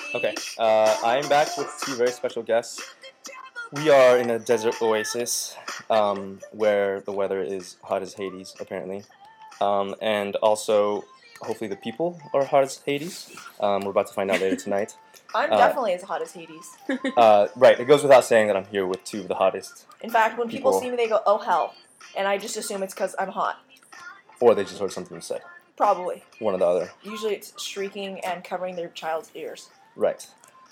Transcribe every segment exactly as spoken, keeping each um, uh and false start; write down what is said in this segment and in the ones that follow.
Okay, uh, I'm back with two very special guests. We are in a desert oasis um, where the weather is hot as Hades, apparently. Um, and also, hopefully, the people are hot as Hades. Um, we're about to find out later tonight. I'm Uh, definitely as hot as Hades. Uh, right, it goes without saying that I'm here with two of the hottest, In fact, when people, People- see me, they go, "Oh hell," and I just assume it's because I'm hot. or they just heard something you said. Probably. One or the other. Usually, it's shrieking and covering their child's ears. Right.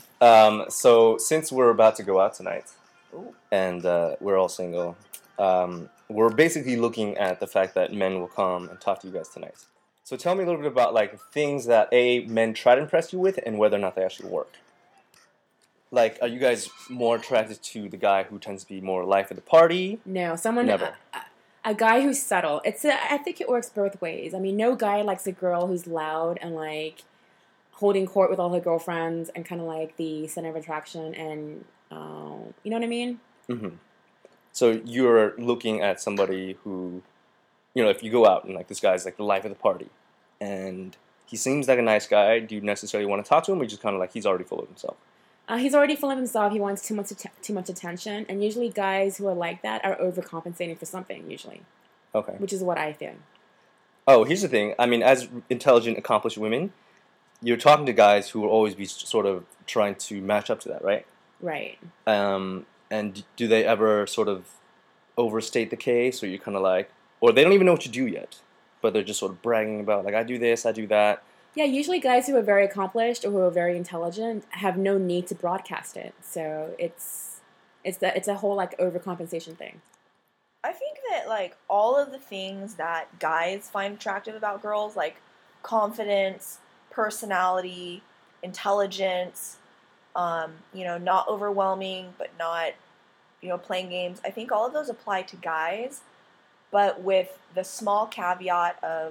Um, so, since we're about to go out tonight, Ooh. and uh, we're all single, um, we're basically looking at the fact that men will come and talk to you guys tonight. So tell me a little bit about like things that A, men try to impress you with and whether or not they actually work. Like, are you guys more attracted to the guy who tends to be more life of the party? No, someone, Never. a, a guy who's subtle. It's a, I think it works both ways. I mean, no guy likes a girl who's loud and like holding court with all her girlfriends and kind of like the center of attraction and, um, you know what I mean? Mm-hmm. So you're looking at somebody who, you know, if you go out and like this guy's like the life of the party, and he seems like a nice guy, do you necessarily want to talk to him, or just kind of like he's already full of himself? Uh, he's already full of himself. He wants too much att- too much attention, and usually guys who are like that are overcompensating for something. Usually, Okay. which is what I feel. Oh, here's the thing. I mean, as intelligent, accomplished women, you're talking to guys who will always be sort of trying to match up to that, right? Right. Um, and do they ever sort of overstate the case, or you're kind of like, or they don't even know what you do yet, but they're just sort of bragging about, like, I do this, I do that. Yeah, usually guys who are very accomplished or who are very intelligent have no need to broadcast it. So it's it's the, it's a whole like overcompensation thing. I think that like all of the things that guys find attractive about girls, like confidence, personality, intelligence, um, you know, not overwhelming, but not, you know, playing games. I think all of those apply to guys, but with the small caveat of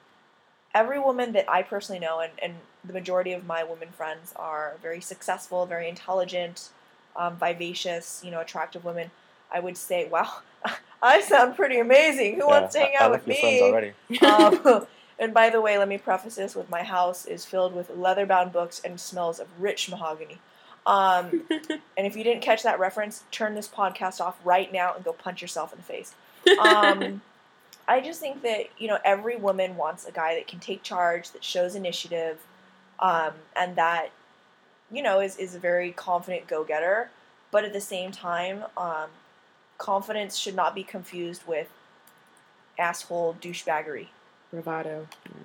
every woman that I personally know, and, and the majority of my women friends are very successful, very intelligent, um, vivacious, you know, attractive women. I would say, wow, I sound pretty amazing. Who wants to hang I, out I with like me? your friends already. Um, and by the way, let me preface this with my house is filled with leather-bound books and smells of rich mahogany. Um, and if you didn't catch that reference, turn this podcast off right now and go punch yourself in the face. Um, I just think that, you know, every woman wants a guy that can take charge, that shows initiative, um, and that, you know, is, is a very confident go-getter. But at the same time, um, confidence should not be confused with asshole douchebaggery. Bravado.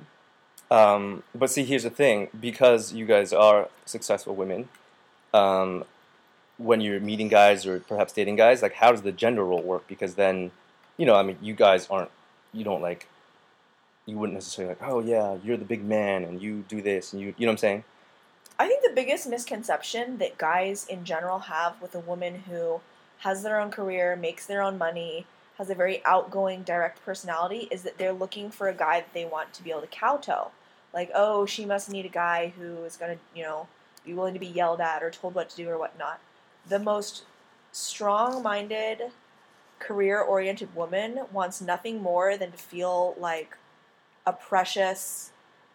Um, but see, here's the thing. Because you guys are successful women, um, when you're meeting guys or perhaps dating guys, like, how does the gender role work? Because then, you know, I mean, you guys aren't, you don't, like, you wouldn't necessarily like, oh, yeah, you're the big man, and you do this, and you, you know what I'm saying? I think the biggest misconception that guys in general have with a woman who has their own career, makes their own money, has a very outgoing, direct personality, is that they're looking for a guy that they want to be able to kowtow. Like, oh, she must need a guy who is going to, you know, be willing to be yelled at or told what to do or whatnot. The most strong-minded, career-oriented woman wants nothing more than to feel like a precious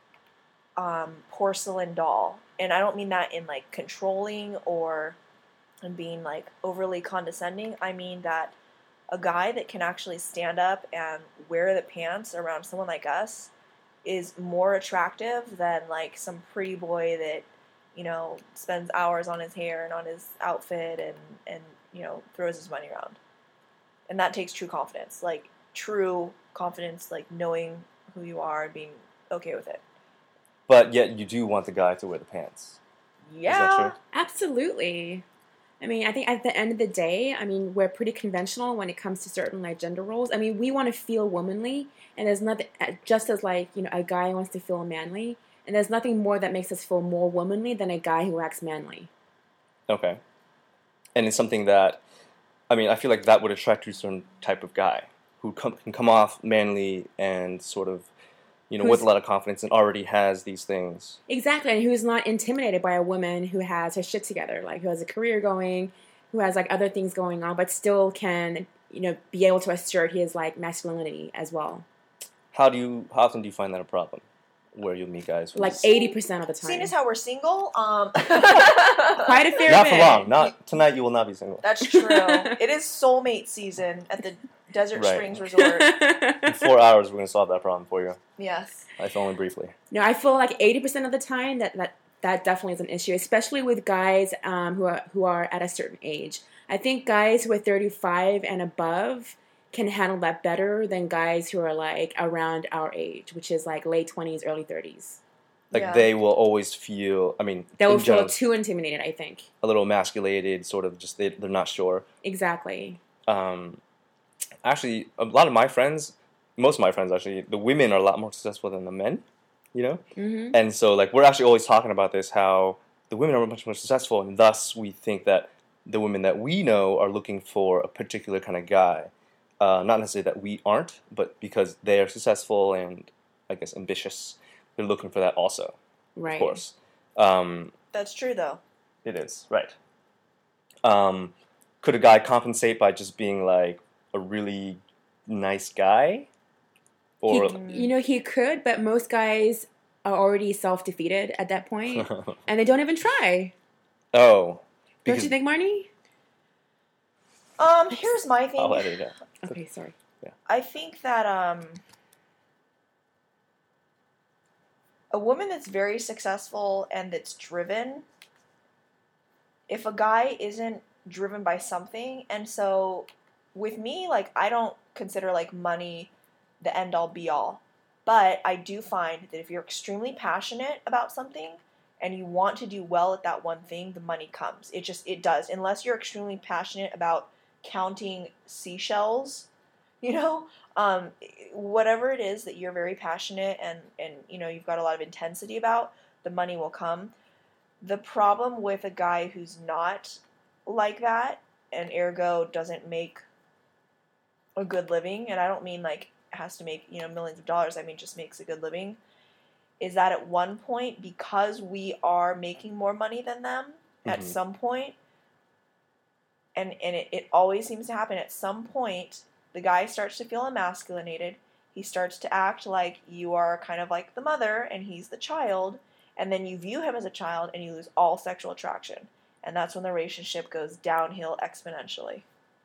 um, porcelain doll. And I don't mean that in, like, controlling or in being, like, overly condescending. I mean that a guy that can actually stand up and wear the pants around someone like us is more attractive than, like, some pretty boy that, you know, spends hours on his hair and on his outfit and, and you know, throws his money around. And that takes true confidence. Like, true confidence, like, knowing who you are and being okay with it. But yet you do want the guy to wear the pants. Yeah. Is that true? Absolutely. I mean, I think at the end of the day, I mean, we're pretty conventional when it comes to certain, like, gender roles. I mean, we want to feel womanly, and there's nothing, just as, like, you know, a guy wants to feel manly, and there's nothing more that makes us feel more womanly than a guy who acts manly. Okay. And it's something that, I mean, I feel like that would attract you to a certain type of guy who come, can come off manly and sort of, you know, Who's- with a lot of confidence and already has these things. Exactly, and who's not intimidated by a woman who has her shit together, like, who has a career going, who has, like, other things going on, but still can, you know, be able to assert his, like, masculinity as well. How do you, how often do you find that a problem? where you'll meet guys. Like who's- eighty percent of the time. Seeing as how we're single, um, Quite a fair Not bit. for long. Not tonight. You will not be single. That's true. It is soulmate season at the Desert Right. Springs Resort. In four hours, we're gonna solve that problem for you. Yes. If only briefly. No, I feel like eighty percent of the time that, that that definitely is an issue, especially with guys um, who are who are at a certain age. I think guys who are thirty-five and above can handle that better than guys who are like around our age, which is like late twenties, early thirties. Like Yeah. they will always feel. I mean, They will in feel general, too intimidated, I think. a little emasculated, sort of. Just they, they're not sure. Exactly. Um, actually, a lot of my friends, most of my friends actually, the women are a lot more successful than the men. You know, Mm-hmm. and so like we're actually always talking about this, how the women are much more successful, and thus we think that the women that we know are looking for a particular kind of guy. Uh, not necessarily that we aren't, but because they are successful and I guess ambitious, they're looking for that also. Right. Of course, um, That's true, though. it is right. Um, could a guy compensate by just being like a really nice guy, or He, you know, he could, but most guys are already self-defeated at that point, and they don't even try. oh, Don't because you think, Marnie? Um, here's my thing. I'll edit it out. Okay, sorry. I think that um, a woman that's very successful and that's driven, if a guy isn't driven by something, and so with me, like, I don't consider like money the end all be all, but I do find that if you're extremely passionate about something and you want to do well at that one thing, the money comes. It just, it does. Unless you're extremely passionate about counting seashells, you know, um, whatever it is that you're very passionate and, and, you know, you've got a lot of intensity about, the money will come. The problem with a guy who's not like that and ergo doesn't make a good living, and I don't mean like has to make, you know, millions of dollars, I mean just makes a good living, is that at one point, because we are making more money than them at Mhm. some point, and, and it, it always seems to happen, at some point, the guy starts to feel emasculated. He starts to act like you are kind of like the mother and he's the child, and then you view him as a child and you lose all sexual attraction. And that's when the relationship goes downhill exponentially.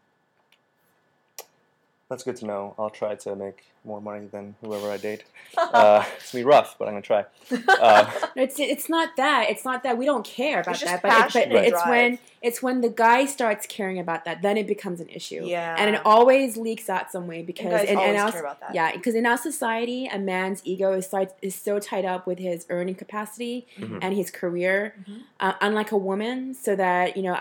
That's good to know. I'll try to make more money than whoever I date. Uh, it's gonna be rough, but I'm gonna try. Uh, No, it's it's not that. It's not that we don't care about It's just that. But, it, passion but and it's drive. when it's when the guy starts caring about that, then it becomes an issue. Yeah. and it always leaks out some way because guys in, in always our, care about that. Yeah, because in our society, a man's ego is so, is so tied up with his earning capacity Mhm. and his career, Mhm. uh, unlike a woman. So that you know,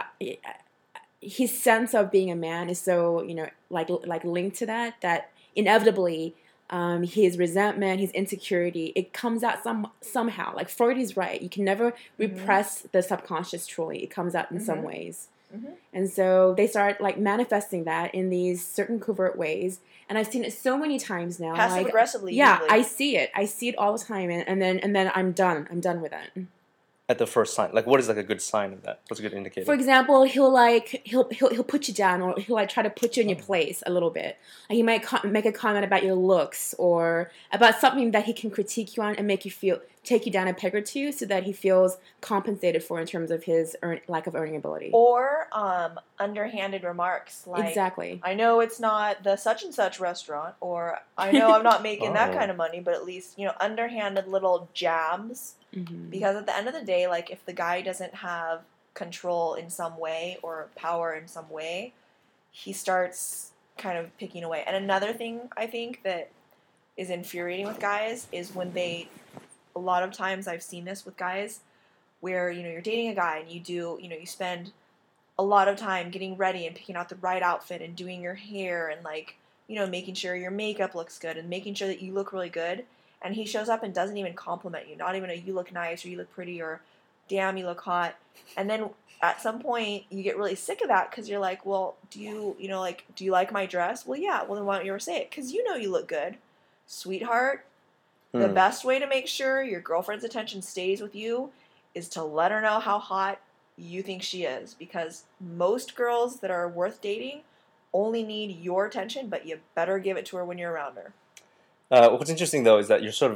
his sense of being a man is so you know like like linked to that that inevitably. Um, his resentment, his insecurity, it comes out some somehow. Like Freud is right. You can never repress the subconscious truly. It comes out in some Mhm. ways. Mhm. And so they start like manifesting that in these certain covert ways. And I've seen it so many times now. Passive like, aggressively. yeah, usually. I see it. I see it all the time. And, and then and then I'm done. I'm done with it. at the first sign, like what is like a good sign of that? What's a good indicator? For example, he'll like he'll he'll he'll put you down, or he'll like try to put you in your place a little bit. Like he might co- make a comment about your looks or about something that he can critique you on and make you feel take you down a peg or two, so that he feels compensated for in terms of his earn, lack of earning ability. Or um, underhanded remarks like, Exactly. I know it's not the such and such restaurant, or I know I'm not making that Oh. kind of money, but at least, you know, underhanded little jabs. Mhm. Because at the end of the day, like, if the guy doesn't have control in some way or power in some way, he starts kind of picking away. And another thing I think that is infuriating with guys is when they, a lot of times I've seen this with guys, where, you know, you're dating a guy and you do, you know, you spend a lot of time getting ready and picking out the right outfit and doing your hair and, like, you know, making sure your makeup looks good and making sure that you look really good. And he shows up and doesn't even compliment you. Not even a you look nice or you look pretty or damn you look hot. And then at some point you get really sick of that because you're like, well, do you, you know, like, do you like my dress? Well, yeah. Well, then why don't you ever say it? Because you know you look good. Sweetheart, the Hmm. best way to make sure your girlfriend's attention stays with you is to let her know how hot you think she is. Because most girls that are worth dating only need your attention, but you better give it to her when you're around her. Uh, what's interesting though is that you're sort of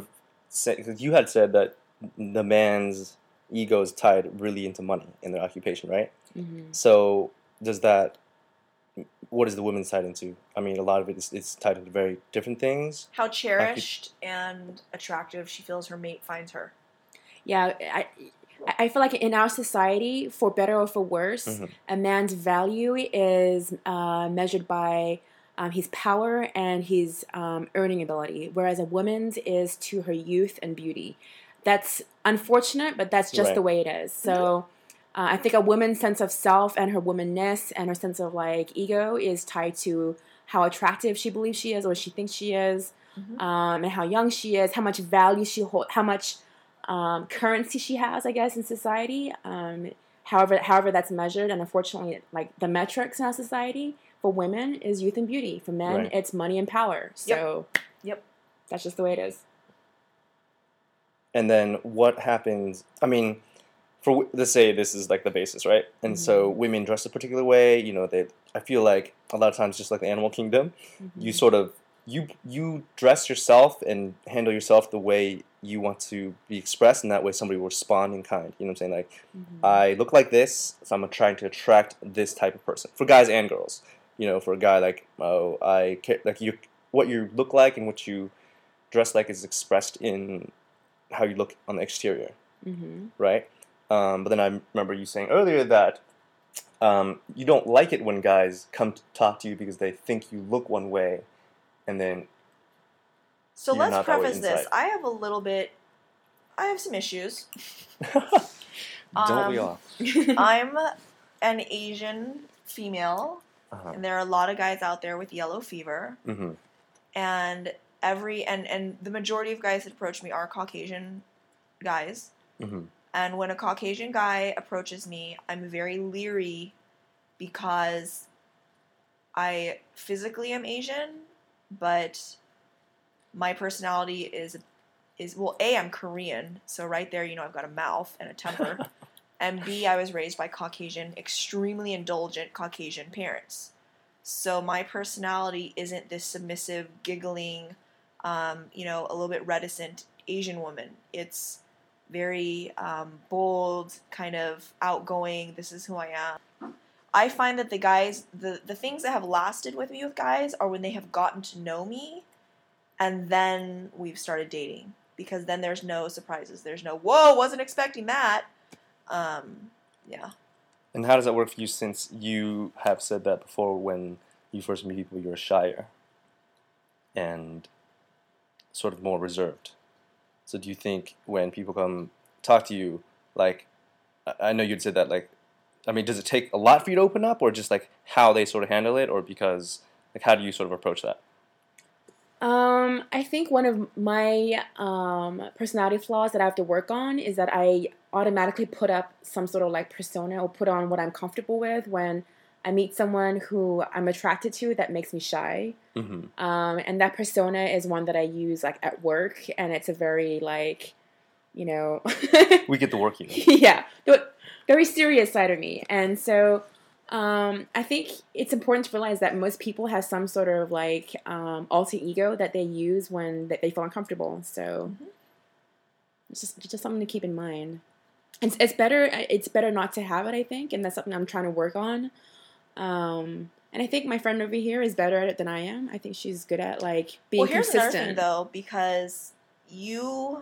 say, because you had said that the man's ego is tied really into money in their occupation, right? Mm-hmm. So does that, what is the woman's tied into? I mean, a lot of it is it's tied into very different things. How cherished and attractive she feels her mate finds her. Yeah, I, I feel like in our society, for better or for worse, Mm-hmm. a man's value is uh, measured by um, his power and his um, earning ability, whereas a woman's is to her youth and beauty. That's unfortunate, but that's just Right. the way it is. So uh, I think a woman's sense of self and her womanness and her sense of like ego is tied to how attractive she believes she is or she thinks she is, Mm-hmm. um, and how young she is, how much value she holds, how much um, currency she has, I guess, in society. Um, however, however that's measured, and unfortunately, like the metrics in our society for women is youth and beauty. For men, Right. it's money and power. So, Yep. that's just the way it is. And then what happens? I mean, for let's say this is like the basis, right? And Mm-hmm. so women dress a particular way. You know, they. I feel like a lot of times, just like the animal kingdom, Mm-hmm. you sort of you you dress yourself and handle yourself the way you want to be expressed, and that way somebody will respond in kind. You know what I'm saying? Like, Mm-hmm. I look like this, so I'm trying to attract this type of person for guys and girls. You know, for a guy, like, oh, I care, like you, what you look like and what you dress like is expressed in how you look on the exterior, Mm-hmm. right? Um, but then I remember you saying earlier that um, you don't like it when guys come to talk to you because they think you look one way, and then So You're let's not that way preface this. inside. I have a little bit. I have some issues. don't we Um, all? I'm an Asian female, Uh-huh. and there are a lot of guys out there with yellow fever. Mm-hmm. And every and and the majority of guys that approach me are Caucasian guys. Mm-hmm. And when a Caucasian guy approaches me, I'm very leery because I physically am Asian, but my personality is is well, A, I'm Korean, so right there, you know, I've got a mouth and a temper. And B, I was raised by Caucasian, extremely indulgent Caucasian parents. So my personality isn't this submissive, giggling, um, you know, a little bit reticent Asian woman. It's very um, bold, kind of outgoing. This is who I am. I find that the guys, the, the things that have lasted with me with guys are when they have gotten to know me and then we've started dating. Because then there's no surprises. There's no, whoa, wasn't expecting that. Um, yeah. And how does that work for you since you have said that before when you first meet people, you're shyer and sort of more reserved? So do you think when people come talk to you, like, I I know you'd said that, like, I mean, does it take a lot for you to open up, or just, like, how they sort of handle it, or because, like, how do you sort of approach that? Um, I think one of my um, personality flaws that I have to work on is that I automatically put up some sort of like persona or put on what I'm comfortable with when I meet someone who I'm attracted to that makes me shy. Mm-hmm. Um, and that persona is one that I use like at work, and it's a very like, you know, We get the work you. yeah, the very serious side of me. And so um, I think it's important to realize that most people have some sort of like um, alter ego that they use when they feel uncomfortable. So Mhm. it's just it's just something to keep in mind. It's it's better it's better not to have it, I think, and that's something I'm trying to work on. Um, and I think my friend over here is better at it than I am. I think she's good at like being Well, here's consistent. another thing, though, because you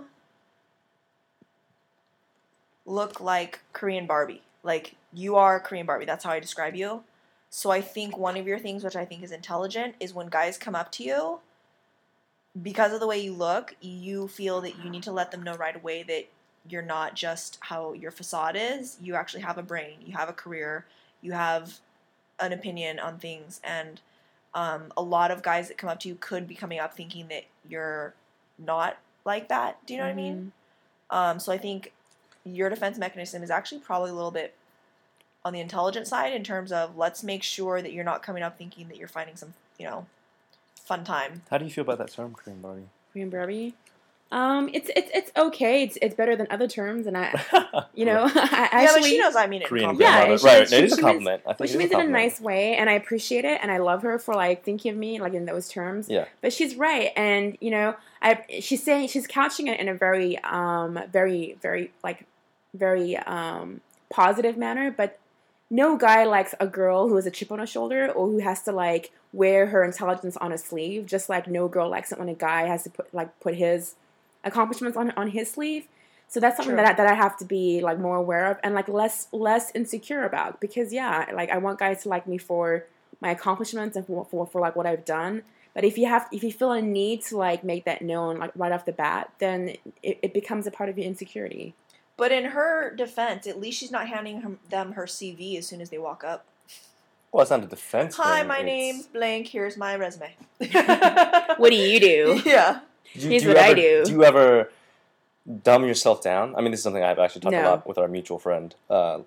look like Korean Barbie. Like, you are Korean Barbie. That's how I describe you. So I think one of your things, which I think is intelligent, is when guys come up to you, because of the way you look, you feel that you need to let them know right away that you're not just how your facade is. You actually have a brain. You have a career. You have an opinion on things. And um, a lot of guys that come up to you could be coming up thinking that you're not like that. Do you know what I mean? Um, so I think your defense mechanism is actually probably a little bit on the intelligent side in terms of let's make sure that you're not coming up thinking that you're finding some, you know, fun time. How do you feel about that term, Korean Barbie? Korean Barbie. Um, it's it's it's okay. It's it's better than other terms, and I, you know, I actually. Yeah, but she knows I mean it. Korean in Yeah, grandmother. and she- Right, she- it is a she compliment. I think But she it is means a it in a compliment. nice way, and I appreciate it, and I love her for like thinking of me like in those terms. Yeah. But she's right, and you know, I she's saying she's couching it in a very um very very like very um positive manner, but no guy likes a girl who has a chip on her shoulder or who has to like wear her intelligence on a sleeve. Just like no girl likes it when a guy has to put like put his accomplishments on on his sleeve. So that's something True. that I, that I have to be like more aware of and like less less insecure about, because yeah, like I want guys to like me for my accomplishments and for for, for like what I've done. But if you have if you feel a need to like make that known like right off the bat, then it, it becomes a part of your insecurity. But in her defense, at least she's not handing him, them her C V as soon as they walk up. Well, it's not a defense Hi, thing, my it's- name's blank. Here's my resume. What do you do? Yeah. Do, Here's do you what I ever, do. Do you ever dumb yourself down? I mean, this is something I've actually talked No. a lot with our mutual friend. Uh,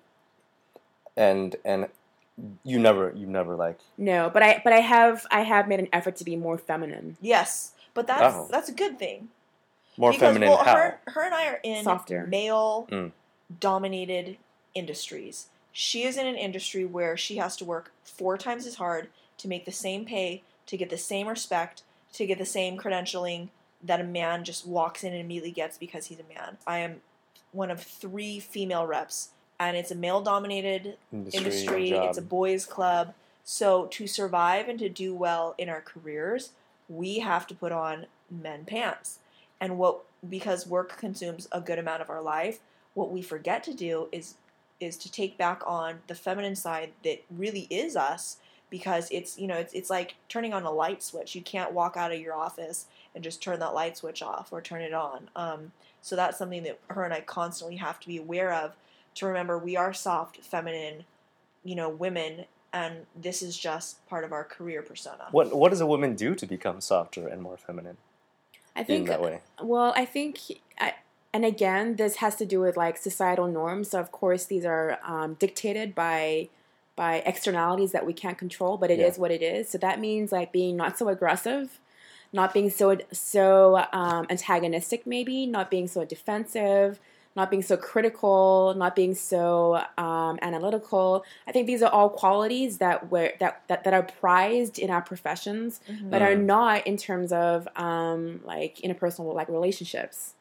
and and you never, you never like. No, but I but I have I have made an effort to be more feminine, Yes, but that's Oh. that's a good thing. More because, feminine well, how? her her and I are in Softer. male Mm. dominated industries. She is in an industry where she has to work four times as hard to make the same pay, to get the same respect, to get the same credentialing that a man just walks in and immediately gets because he's a man. I am one of three female reps, and it's a male dominated Industry, industry. job. It's a boys' club. So to survive and to do well in our careers, we have to put on men pants. And what because work consumes a good amount of our life, what we forget to do is is to take back on the feminine side that really is us, because it's you know it's it's like turning on a light switch. You can't walk out of your office and just turn that light switch off or turn it on. Um, so that's something that her and I constantly have to be aware of, to remember we are soft, feminine, you know, women, and this is just part of our career persona. What What does a woman do to become softer and more feminine I in think. that way? Well, I think, I, and again, this has to do with like societal norms. So of course, these are um, dictated by by externalities that we can't control, but it is Yeah. what it is. So that means like being not so aggressive, not being so so um, antagonistic, maybe not being so defensive, not being so critical, not being so um, analytical. I think these are all qualities that were that, that, that are prized in our professions, Mhm. but are Mm. not in terms of um, like interpersonal like relationships.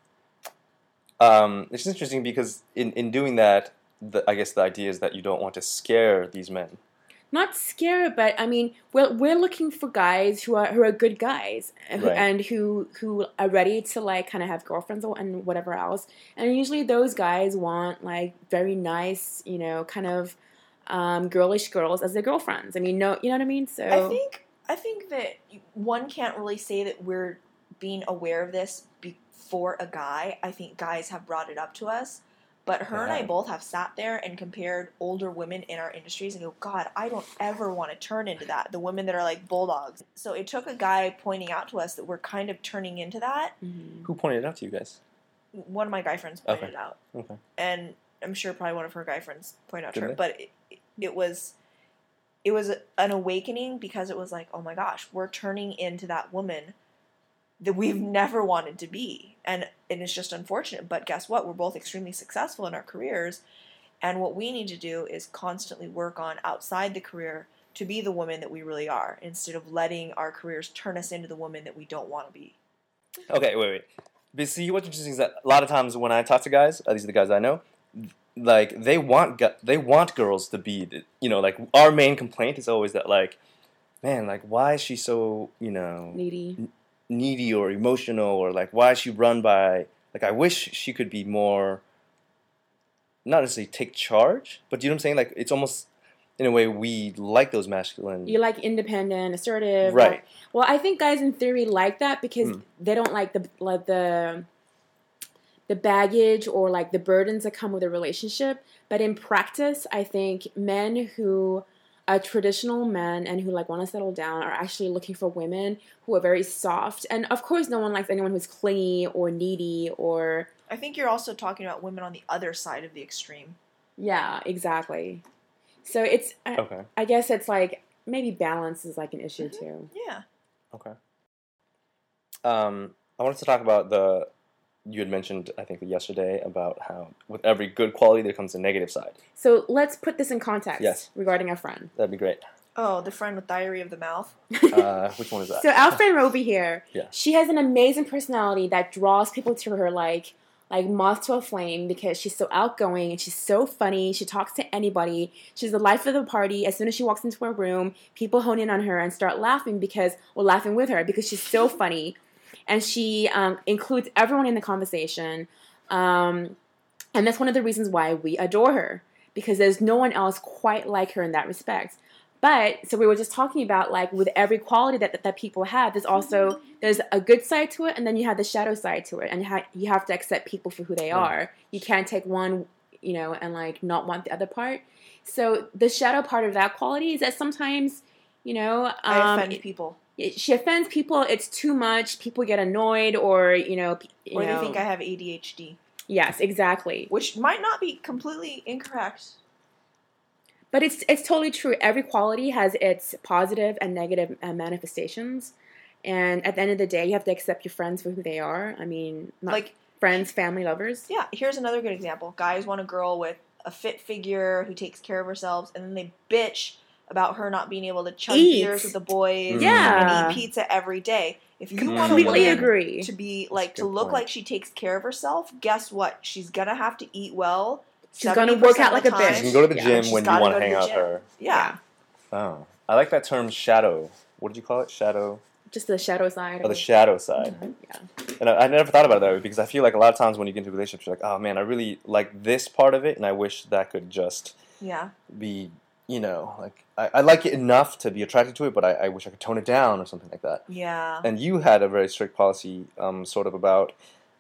Um, it's interesting because in, in doing that, the, I guess the idea is that you don't want to scare these men. Not scared, but I mean, we're we're looking for guys who are who are good guys and who- Right. and who who are ready to like kind of have girlfriends and whatever else. And usually those guys want like very nice, you know, kind of um, girlish girls as their girlfriends. I mean, no, you know what I mean? So I think I think that one can't really say that we're being aware of this before a guy. I think guys have brought it up to us, but her and I Yeah. both have sat there and compared older women in our industries and go, God, I don't ever want to turn into that. The women that are like bulldogs. So it took a guy pointing out to us that we're kind of turning into that. Mhm. Who pointed it out to you guys? One of my guy friends pointed Okay. it out. Okay. And I'm sure probably one of her guy friends pointed out to Did her, they? but it, it was it was an awakening, because it was like, oh my gosh, we're turning into that woman that we've never wanted to be, and and it's just unfortunate. But guess what? We're both extremely successful in our careers, and what we need to do is constantly work on outside the career to be the woman that we really are, instead of letting our careers turn us into the woman that we don't want to be. Okay, wait, wait. But see, what's interesting is that a lot of times when I talk to guys, at least the guys I know, like they want gu- they want girls to be, the- you know, like our main complaint is always that like, man, like why is she so, you know, needy. needy or emotional, or like why is she run by, like I wish she could be more, not necessarily take charge, but you know what I'm saying? Like it's almost in a way we like those masculine. You like independent, assertive, Right. like- well, I think guys in theory like that because Mm. they don't like the like the the baggage or like the burdens that come with a relationship. But in practice, I think men who are traditional men and who like want to settle down are actually looking for women who are very soft. And of course, no one likes anyone who's clingy or needy or I think you're also talking about women on the other side of the extreme. yeah, exactly. So it's I, Okay. I guess it's like maybe balance is like an issue Mhm. too. Yeah. Okay. Um, I wanted to talk about the you had mentioned, I think, yesterday about how with every good quality there comes a negative side. So let's put this in context Yes. regarding our friend. That'd be great. Oh, the friend with diarrhea of the mouth. Uh, which one is that? So our friend Roby here, Yeah. she has an amazing personality that draws people to her like like moth to a flame because she's so outgoing and she's so funny. She talks to anybody. She's the life of the party. As soon as she walks into a room, people hone in on her and start laughing because, or laughing with her because she's so funny. And she um, includes everyone in the conversation. Um, and that's one of the reasons why we adore her, because there's no one else quite like her in that respect. But, so we were just talking about, like, with every quality that, that, that people have, there's also, there's a good side to it, and then you have the shadow side to it. And you, ha- you have to accept people for who they are. You can't take one, you know, and, like, not want the other part. So the shadow part of that quality is that sometimes, you know... Um, I offend people. She offends people. It's too much. People get annoyed, or you know, you or know, they think I have A D H D. Yes, exactly. Which might not be completely incorrect. But it's it's totally true. Every quality has its positive and negative uh, manifestations, and at the end of the day, you have to accept your friends for who they are. I mean, not like friends, family, lovers. Yeah. Here's another good example. Guys want a girl with a fit figure who takes care of herself, and then they bitch about her not being able to chug Eat. beers with the boys Yeah. and eat pizza every day. If you want a Completely woman agree. to be That's like a to good look point. like she takes care of herself, guess what? She's gonna have to eat well. She's gonna work out seventy percent of like the a time. bitch. You can go to the Yeah. gym She's when you gotta want go to to hang the out gym. her. Yeah. Oh, I like that term shadow. What did you call it? Shadow? Just the shadow side. Oh, the shadow side. Yeah. And I, I never thought about it that way because I feel like a lot of times when you get into relationships, you're like, oh man, I really like this part of it, and I wish that could just Yeah. be, you know, like I, I like it enough to be attracted to it, but I, I wish I could tone it down or something like that. Yeah. And you had a very strict policy, um, sort of about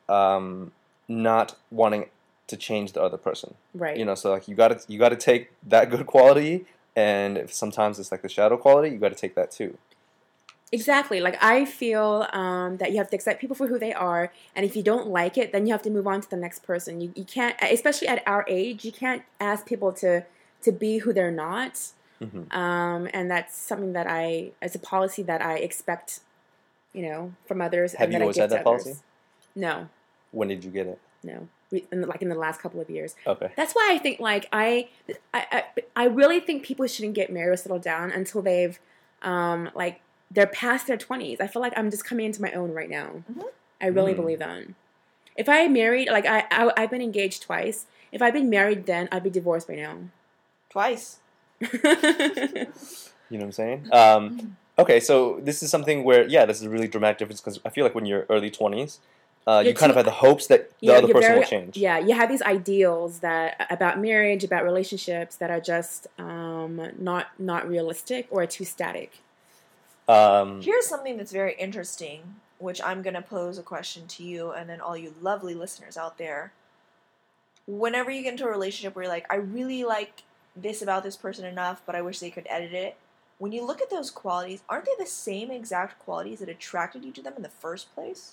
um, not wanting to change the other person. Right. You know, so like you got to you got to take that good quality, and if sometimes it's like the shadow quality, you got to take that too. Exactly. Like, I feel um, that you have to accept people for who they are, and if you don't like it, then you have to move on to the next person. You, you can't, especially at our age, you can't ask people to, to be who they're not. Mm-hmm. Um, and that's something that I, it's a policy that I expect, you know, from others. Have and you that always I give had to that others. policy? No, When did you get it? no. Re- in the- Like in the last couple of years. Okay. That's why I think, like, I, I, I, I really think people shouldn't get married or settle down until they've, um, like, they're past their twenties. I feel like I'm just coming into my own right now. Mhm. I really Mm. believe that. If I married, like, I, I, I've been engaged twice. If I'd been married then, I'd be divorced by now. Twice. You know what I'm saying? Um, okay, so this is something where, yeah, this is a really dramatic difference because I feel like when you're early twenties, uh, you You're kind of too- have the hopes that the You're- other you're person very- will change. Yeah, you have these ideals that about marriage, about relationships that are just um, not not realistic or too static. Um, Here's something that's very interesting, which I'm going to pose a question to you and then all you lovely listeners out there. Whenever you get into a relationship where you're like, I really like this about this person enough, but I wish they could edit it. When you look at those qualities, aren't they the same exact qualities that attracted you to them in the first place?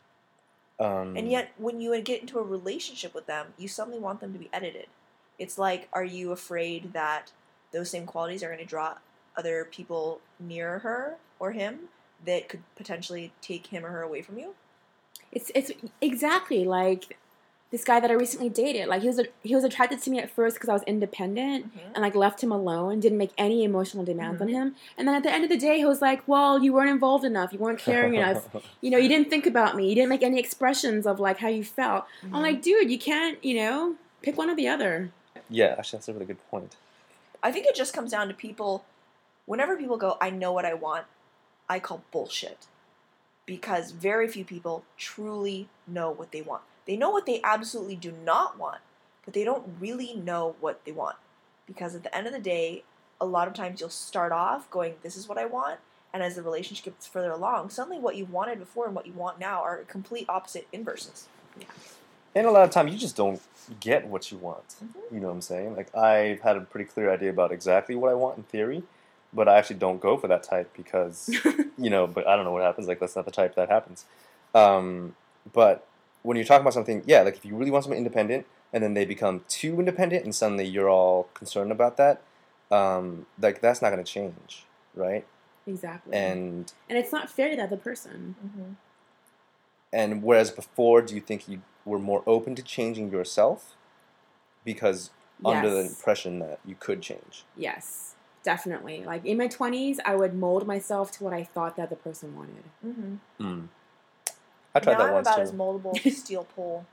um, And yet, when you get into a relationship with them, you suddenly want them to be edited. It's like, are you afraid that those same qualities are going to draw other people near her or him that could potentially take him or her away from you? It's it's exactly like this guy that I recently dated. Like, he was a, he was attracted to me at first because I was independent Mhm. and like left him alone, didn't make any emotional demands Mhm. on him. And then at the end of the day, he was like, "Well, you weren't involved enough. You weren't caring enough. You know, you didn't think about me. You didn't make any expressions of like how you felt." Mhm. I'm like, dude, you can't. You know, pick one or the other. yeah, actually, that's a really good point. I think it just comes down to people, whenever people go, I know what I want, I call bullshit. Because very few people truly know what they want. They know what they absolutely do not want, but they don't really know what they want. Because at the end of the day, a lot of times you'll start off going, this is what I want, and as the relationship gets further along, suddenly what you wanted before and what you want now are complete opposite inverses. And a lot of time, you just don't get what you want. Mhm. You know what I'm saying? Like, I've had a pretty clear idea about exactly what I want in theory, but I actually don't go for that type because, you know, but I don't know what happens. Like, that's not the type that happens. Um, but when you're talking about something, yeah, like if you really want something independent and then they become too independent and suddenly you're all concerned about that, um, like, that's not going to change, right? Exactly. And and it's not fair to the other person. Mm-hmm. and whereas before, do you think you were more open to changing yourself because under the Yes. impression that you could change? Yes, definitely. Like in my twenties, I would mold myself to what I thought the other person wanted. Mm-hmm. Mm. I tried Now that I'm once about too. as moldable as steel pole.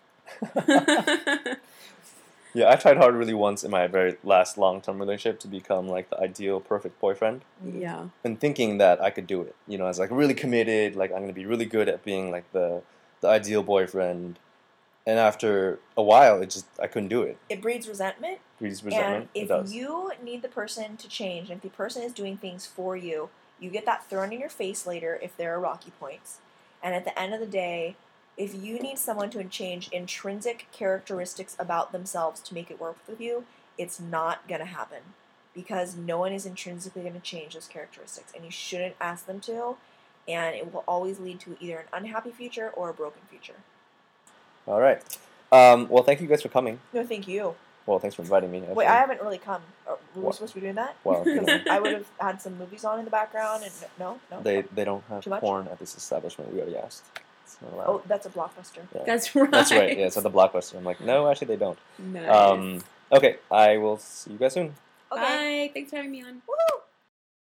Yeah, I tried hard really once in my very last long-term relationship to become like the ideal perfect boyfriend, Yeah. and thinking that I could do it. You know, I was like really committed, like I'm gonna be really good at being like the the ideal boyfriend. And after a while, it just I couldn't do it. It breeds resentment. Breeds resentment. And It if does. you need the person to change, and if the person is doing things for you, you get that thrown in your face later if there are rocky points. And at the end of the day, if you need someone to change intrinsic characteristics about themselves to make it work with you, it's not going to happen. Because no one is intrinsically going to change those characteristics. And you shouldn't ask them to. And it will always lead to either an unhappy future or a broken future. All right. Um, well, thank you guys for coming. No, thank you. Well, thanks for inviting me. Actually. Wait, I haven't really come. Were we What? supposed to be doing that? Well, you Because know, I would have had some movies on in the background, and no, no. they they don't have Too much? porn at this establishment. We already asked. It's not allowed. Oh, that's a blockbuster. Yeah. That's right. That's right. Yeah, it's at the Blockbuster. I'm like, no, actually, they don't. Nice. Um, okay, I will see you guys soon. Okay. Bye. Thanks for having me on. Woo!